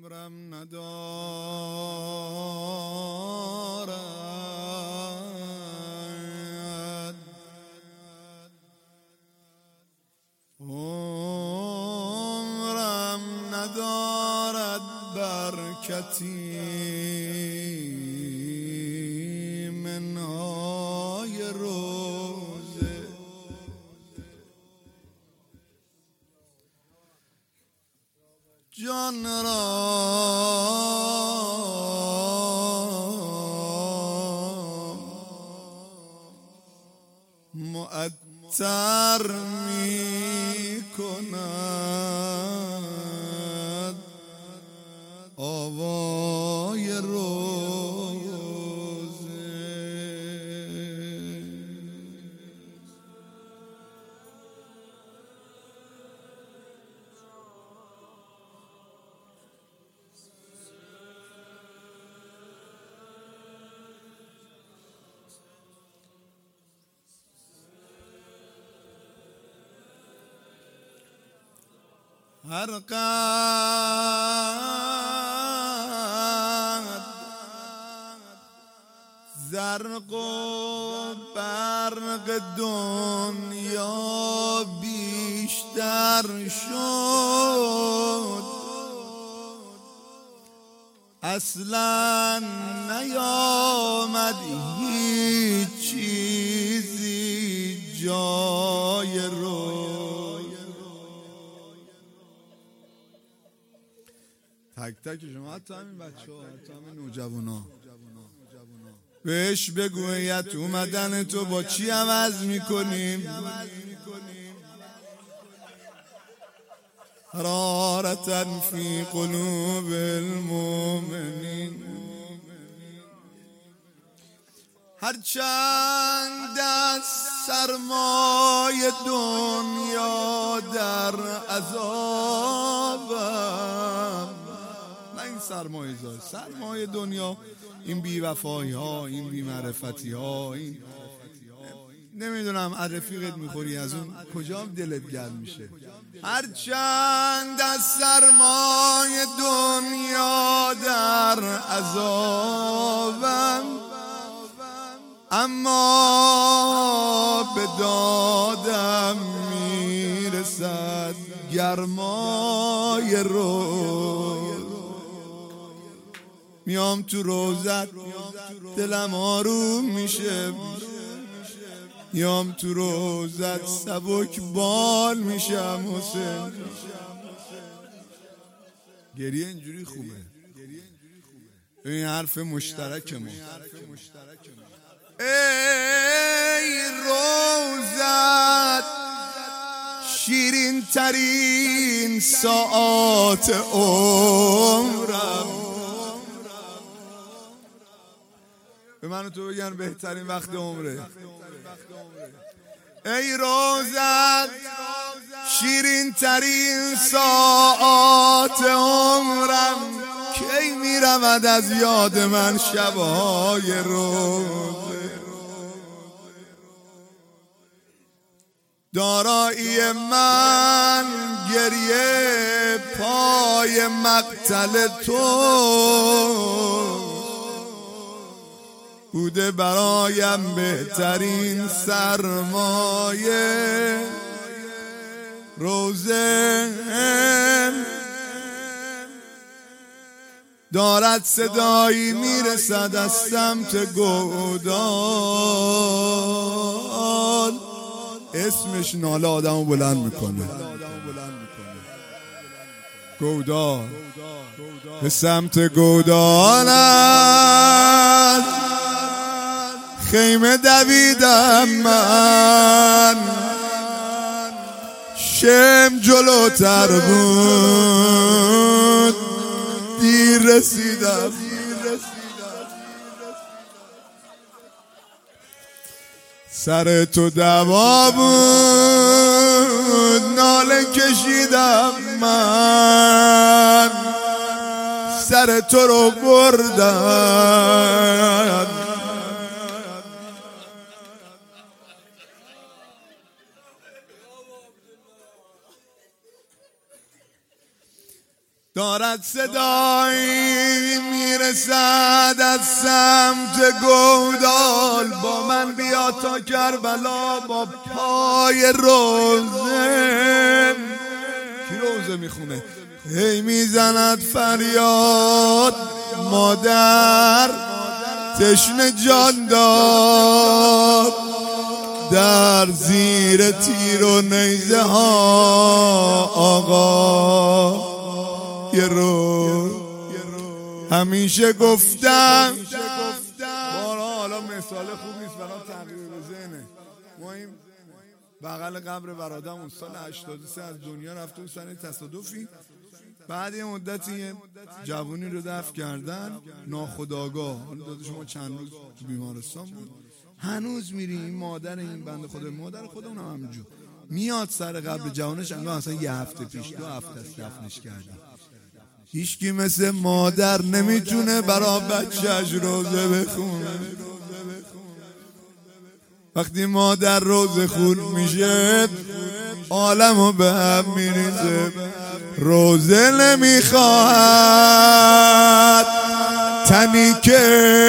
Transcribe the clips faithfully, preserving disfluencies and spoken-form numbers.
صبرم ندارد، عمرم ندارد برکتی منهای روزه. جان را معطر می کند آوای روزه. هر قد زرق و برق دنیا بیشتر شد، اصلا نیامد هیچ چیزی جای رو. تک تک شما، حتی همین بچه ها، حتی همین نوجوان ها، بهش بگوید اومدن تو با چی عوض میکنیم؟ حرارتن فی قلوب المؤمنین. هرچند از سرمای دنیا در عذابم، نه این سرمایه زار، سرمایه دنیا، این بیوفایی ها، این بیمعرفتی ها، این نمیدونم از رفیقت میخوری از اون کجا دلت گرم میشه. هرچند از سرمایه دنیا در عذابم، اما به دادم میرسد گرمای روز. میام تو روزت دلم آروم میشه، میام تو روزت سبک بال میشم حسین. گریه اینجوری خوبه، این حرف مشترک ما. ای روزت شیرین ترین ساعات عمرم، به من و تو بگن بهترین وقت عمره. ای روزت شیرین ترین ساعات عمرم، کی می رود از یاد من شبهای روزه. دارایی من گریه پای مقتل تو بوده، برایم بهترین سرمایه روزه. دارد صدایی میرسد از سمت گودال، اسمش ناله آدمو بلند میکنه. گودال به سمت گودال است، خیمه دویدم من، شم جلوتر بود دیر رسیدم. سر تو دوا بود ناله کشیدم من، سر تو رو بردم. دارد صدایی میرسد از سمت گودال، با من بیا تا کربلا با پای روزه. کی روزه میخونه؟ هی میزند فریاد مادر تشنه جان داد، در زیر تیر و نیزه ها آقا یه رو همیشه گفتم. بارا حالا مثال خوب نیست برای تغییر ذهنه. ما این بغل قبر برادرمون سال هشتاد و سه از دنیا رفته و سر تصادفی بعد یه مدتی جوونی رو دفن کردن ناخودآگاه. داده شما چند روز تو بیمارستان بود، هنوز میری این مادر این بنده خدا، مادر خودمون هم همینجور میاد سر قبر جوانش، انگار اصلا یه هفته پیش دو هفته است دفنش کردیم. هیچکی مثل مادر نمیتونه برا بچه‌اش روزه بخونه. وقتی مادر روزه خون میشه عالمو به هم میریزه. روزه نمیخواهد تنی که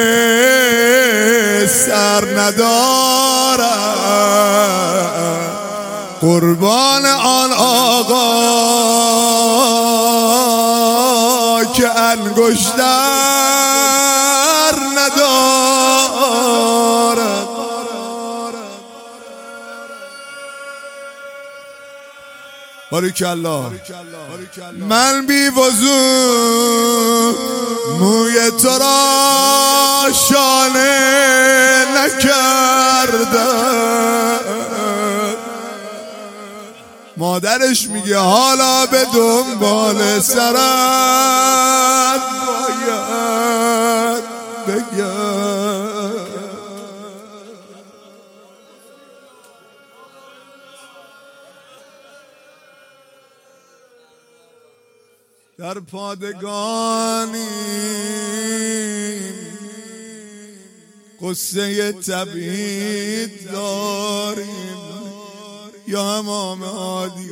سر ندارد، قربان آن آقا که انگشتر ندارد. باریکالله. من بی وضو موی تو را شانه نکردم. مادرش میگه حالا به دنبال سرت باید بگم. در پادگانی قصه تبعید داریم یا امام هادی،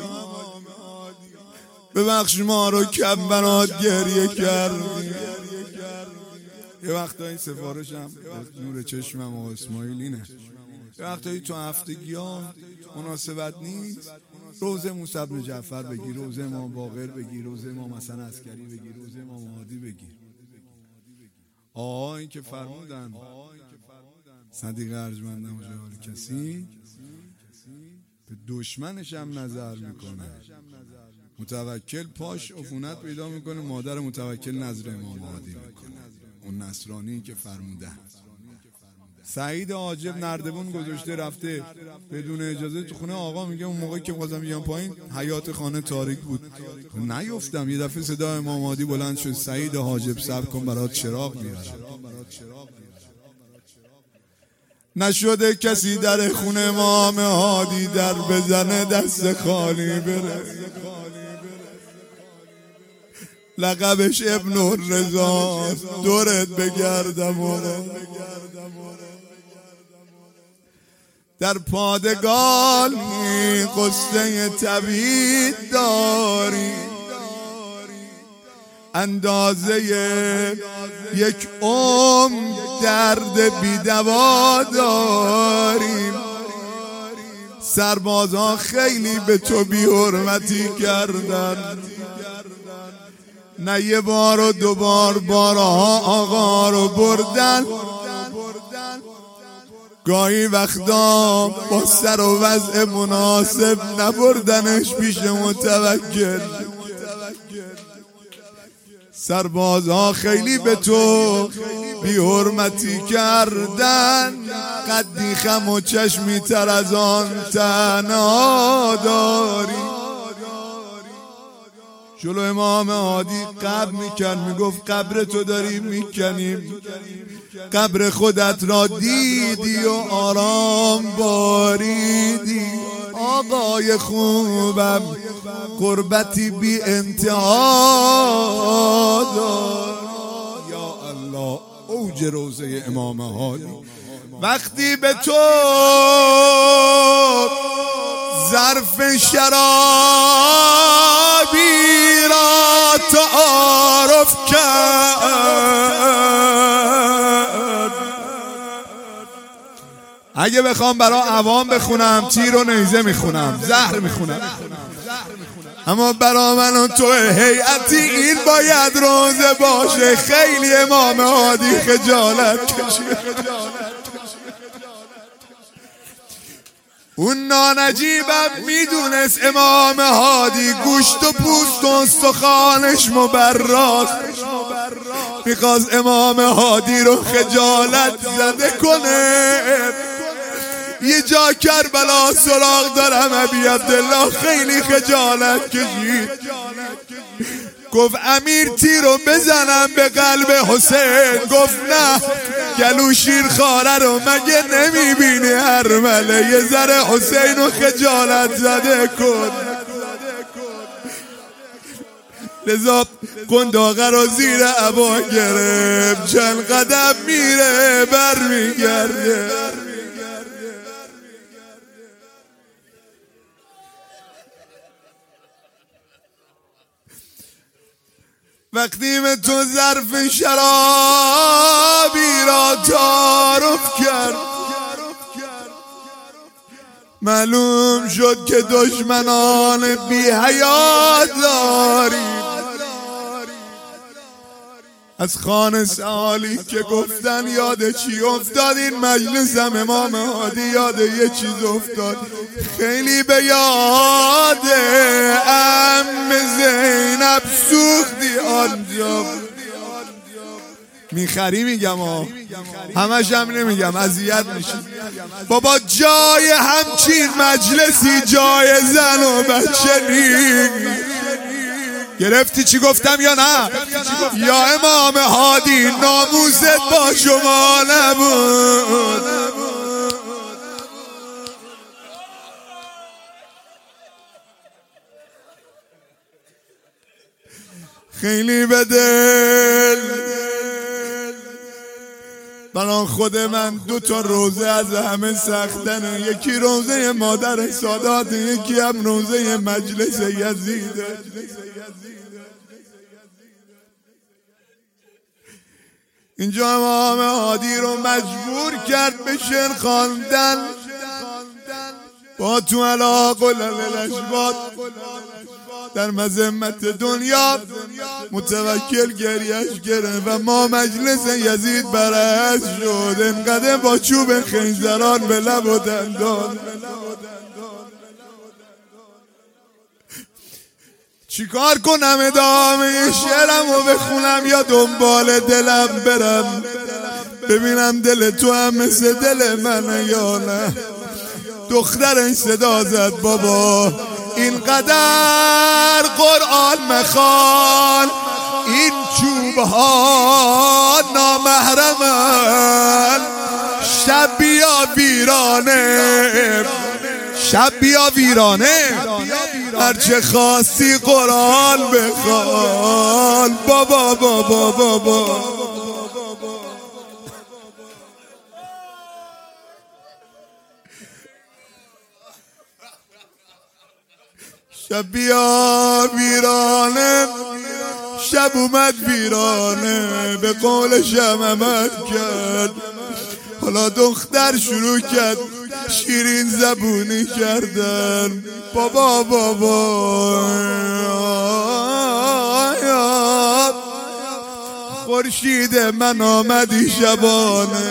ببخش ما رو کم بنات گریه کردیم. یه وقتایی سفارشم نور چشمم و اسماعیل اینه، یه وقتایی تو هفتگی ها مناسبت نیست روزه موسی بن جعفر بگی، روزه امام باقر بگی، روزه امام حسن عسکری بگی، روزه امام هادی بگی. آقا این که فرمودن صدیق ارجمندم جهال کسی به دشمنش هم نظر میکنه. متوکل پاش عفونت پیدا میکنه، مادر متوکل نظر امام هادی میکنه. اون نصرانی که فرمودن. سعید حاجب نردبون گذاشته رفته بدون اجازه تو خونه آقا، میگه اون موقعی که می‌خواستم بیام پایین حیاط خانه تاریک بود، نیفتم. یه دفعه صدا امام هادی بلند شد سعید حاجب صبر کن برات چراغ میارم. نشده کسی در خونه امام هادی در بزنه دست خالی بره. لقبش ابن الرضا، دورت بگردم آقا. در پادگانی قصه طبیعی داری، اندازه یک عمر درد بی‌دوا داریم. سربازان خیلی به تو بی حرمتی کردن، نه یه بار و دو بار بارها آقا رو بردن. گاهی وقتا با سر و وضع مناسب نبردنش پیش متوکل. سربازها خیلی به تو بی حرمتی کردن، قدی خم و چشمی تر از آن تنها داری. جلو امام هادی قبر میکن، میگفت قبر تو داریم میکنیم، قبر خودت را دیدی و آرام باریدی. آقای خوبم قربتی بی انتها دار. یا الله، اوج روزه امام هادی. وقتی به تو ظرف شرابی را تعارف کرد. اگه بخوام برا عوام بخونم تیر و نیزه میخونم، زهر میخونم، اما برا من و تو هیئتی این باید روزه باشه. خیلی امام هادی خجالت کشید. اون نانجیبم میدونست امام هادی گوشت و پوست و استخوانش مبراست، میخواست امام هادی رو خجالت زده کنه. یه جا کربلا سراغ دارم ابی عبدالله خیلی خجالت کشید. گفت امیر تیرو بزنم به قلب حسین. گفت نه، گلو شیرخواره رو مگه نمیبینی ارمله؟ یه ذره حسین رو خجالت زده کن. لذا قنداقه رو زیر عبا گرفت، چند قدم میره بر میگرده. وقتی به تو ظرف شرابی را تعارف کرد، معلوم شد که دشمنان بی حیا داری. از خان سالی که گفتن یاد چی افتاد این مجلسم امام هادی یاد یه چیز افتاد. خیلی به یاد ام زینب سوختی آنجا. میخری میگم ها، همش هم نمیگم اذیت میشی. بابا جای همچین مجلسی جای زن و بچه نیست. گرفتی چی گفتم یا نه؟ یا امام هادی ناموست با شما نبود. خیلی به دل برای خود من دو تا روزه از همه سختنه. یکی روزه مادر سادات، یکی هم روزه مجلس یزیده. اینجا امام هادی رو مجبور کرد به شعر خواندن. با تو علا قلل الاشباد در مذمت دنیا متوکل گریش گرفت و ما مجلس یزید برعکس شد. انقدر با چوب خنجران به لب و دندان. چیکار کنم ادامه شعرم رو بخونم یا دنبال دلم برم ببینم دل تو هم مثل دل من یا نه؟ دختر این صدا زد بابا اینقدر قرآن مخوان، این چوب ها نامحرمن. شب بیا ویرانه، شب بیا ویرانه، هرچه خواستی قرآن بخوان. بابا بابا بابا شب بیا ویرانه، شب اومد ویرانه، به قول شممت کرد. حالا دختر شروع کرد شیرین زبونی کردن. بابا بابا خورشید من آمدی شبانه،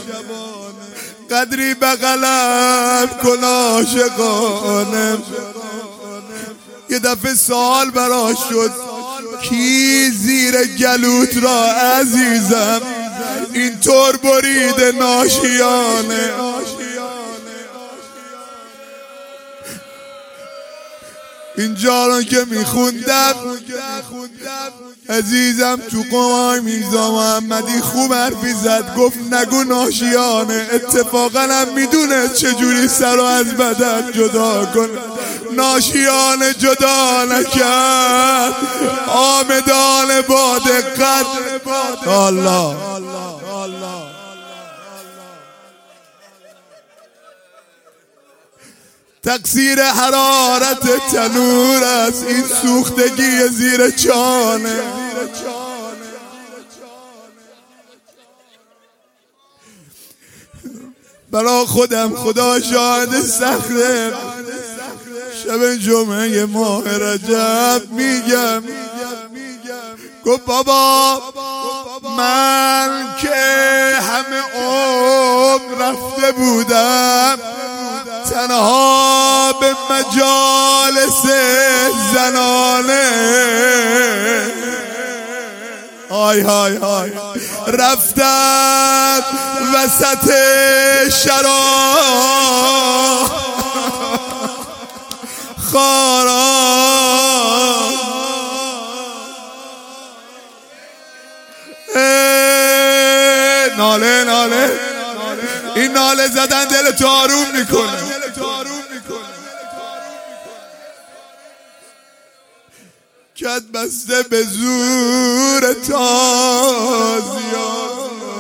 قدری بغلم کن عاشقانه. یه دفعه سوال براش شد کی زیر گلوت را عزیزم اینطور برید ناشیانه؟ اینجا رو که میخوندم عزیزم تو قوای میرزا محمدی خوب حرفی زد. گفت نگو ناشیانه. اتفاقا هم میدونه چجوری سر از بدن جدا کنه. ناشیانه جدا نکرد آمدان با دقت. الله تقصیر حرارت تنور است، این سوختگی زیر چانه. برا خودم خدا شاهد سخته، شب جمعه ماه رجب میگم گفت بابا من که همه عمر رفته بودم تنها به مجالس زنانه، آی های های رفتم وسط شراب خارا، ناله ناله این ناله زدن دل تو آروم میکنه. کت بسته به زور تازیان،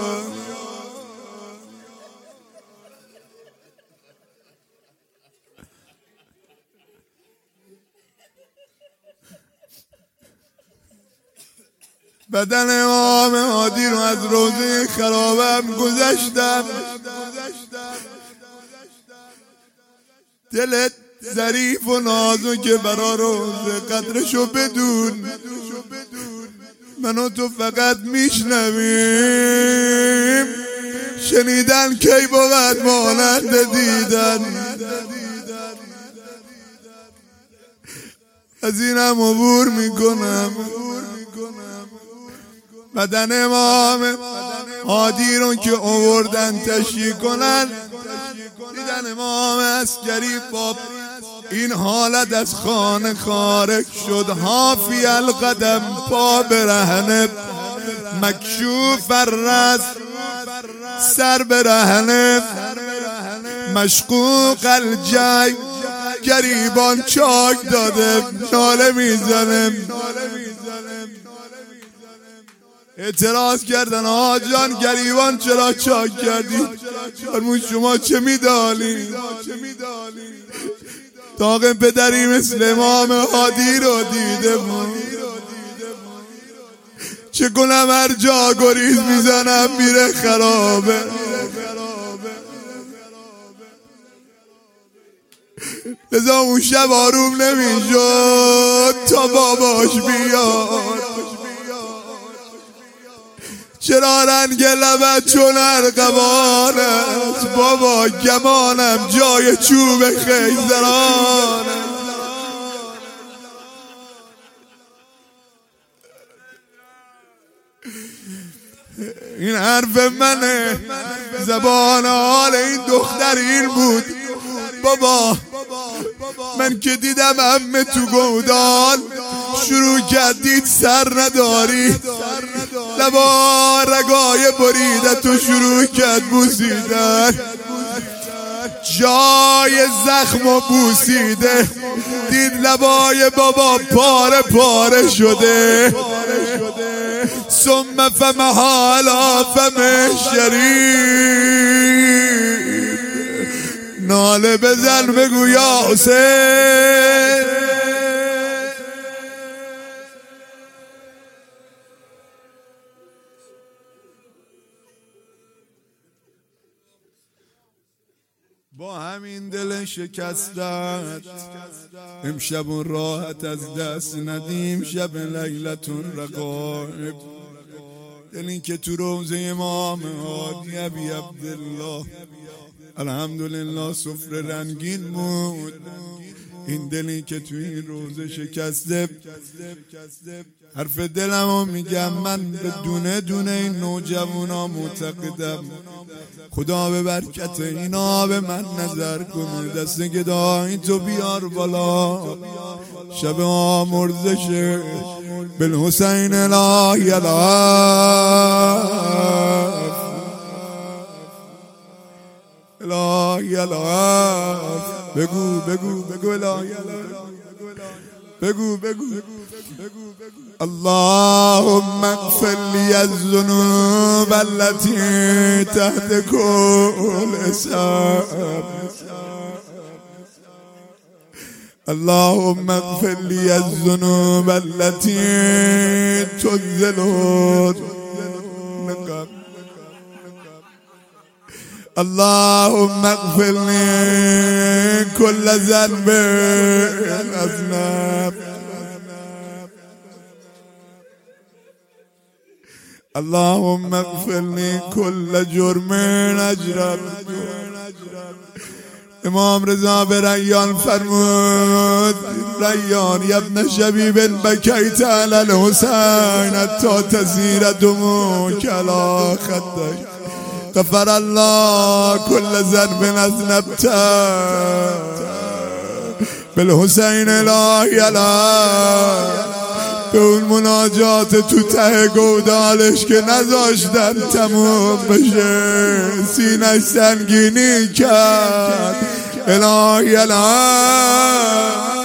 بدن امام هادی رو از روزه خرابم گذشتم، دلت ظریف و نازو که برا روزه قدرشو بدون، منو تو فقط میشنویم، شنیدن کی بود مانند دیدن، از اینم عبور میکنم. بدن امام هادی رو که آوردن تشییع کنن، دیدن امام عسکری با این حالت از خانه خارج شد، حافی القدم پا برهنه، مکشوف الرأس سر برهنه، مشقوق الجیب گریبان چاک داده، ناله میزنه. اعتراض کردن آقا جان گریبان چرا چاک کردی؟ فرمود شما چه میدانی؟ طاق پدری مثل امام هادی رو دیده بود، چه کنم هر جا گریز میزنم میره خرابه. لذا اون شب آروم نمیشد تا باباش بیاد، چرا رنگ لبت چون ارغوانت بابا، گمانم جای چوب خیزرانت. این حرف منه، زبان حال این دختر این بود بابا، من که دیدم عمه تو گودال شروع کردید سر نداری، لبا رگای بریده تو شروع کرد بوسیدن، جای زخم و بوسیده، دید لبای بابا پاره پاره شده، ثم فمها علی فم شریف، ناله بزن بگو یا حسین. با همین دل شکستت امشب اون راحت از دست ندیم، شب لیلتون رقایب، دلی که تو روزه امام هادی ابی عبدالله الحمدلله سفره رنگین بود، این دلی که تو این روزه شکسته. حرف دلمو میگم من به دونه دونه این نوجوانا معتقدم، خدا به برکت اینا به من نظر کنه، دست گدایی تو بیار بالا، شب آمرزش بالحسین لا یلاف لا یلاف، بگو بگو بگو لا یلاف، بگو بگو اللهم اغفر لي الذنوب التي تحت كل حساب، اللهم اغفر لي الذنوب التي تنزل اللهم اغفر لي كل ذنب أذنب اللهم اغفر لي كل جرم أجرم. امام رضا به ریان فرمود ریان یا ابن شبیب بکیت علی الحسین حتی تسیر دموک علی خدک غفر الله كل ذنب اذنبت بالحسین الهی الهی. به اون مناجات تو ته گودالش که نذاشتن تموم بشه سینش سنگینی کرد الهی الهی.